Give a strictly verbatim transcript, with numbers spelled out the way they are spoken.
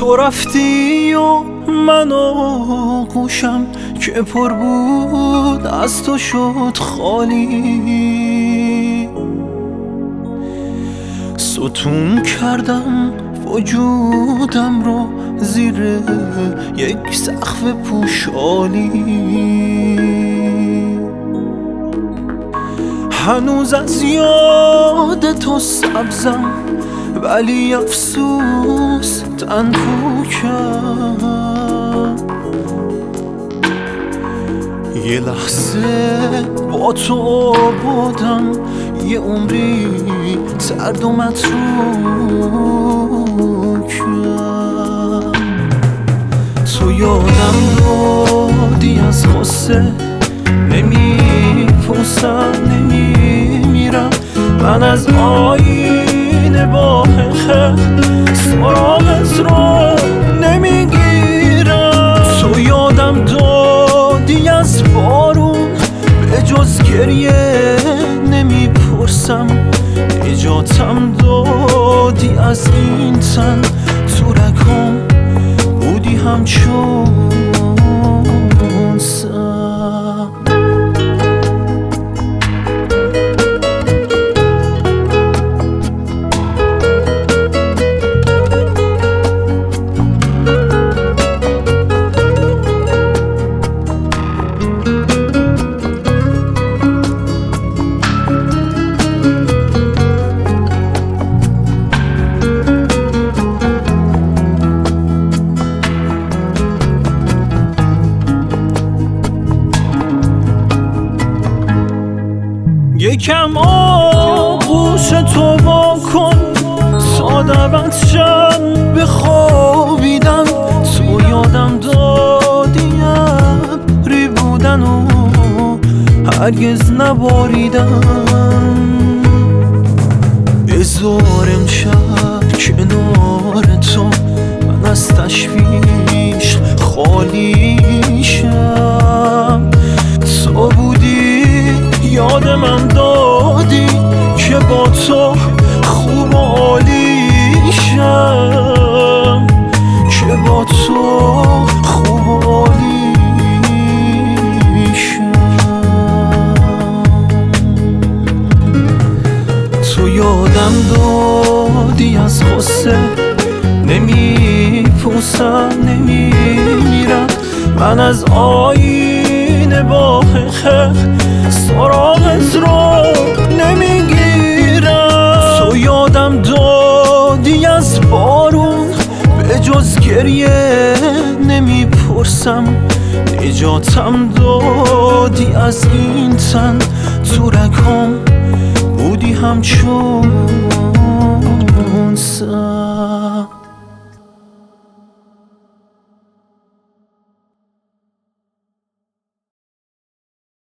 تو رفتی و من آغوشم که پر بود از تو شد خالی. ستون کردم وجودم رو زیر یک سقف پوشالی. هنوز از یاد تو سبزم ولی افسوس تن پوکم. یه لحظه با تو بودم یه عمری سرد و متروکم. تو یادم دادی از غصه نمیپرسم نمیمیرم. من از آینه با خخ سراغت رو نمیگیرم. تو یادم دادی از بارون به جز گریه نمیپرسم. نجاتم دادی از این تن تو رگام بودی همچون سم. یکم آغوش تو با کن تا دعوت شم بخوابیدم. تو یادم دادی ابری بودن و هرگز نباریدم. بذار امشب کنار تو من از تشویش خالیشم. تو بودی یاد من دادی که با تو خوب و عالیشم. که با تو خوب و عالیشم. تو یادم دادی از غصه نمیپرسم نمیمیرم. من از آینه با خخ سراغت رو نمیگیرم. تو یادم دادی از بارون به جز گریه نمیپرسم. نجاتم دادی از این تن تو رگام بودی همچون سم.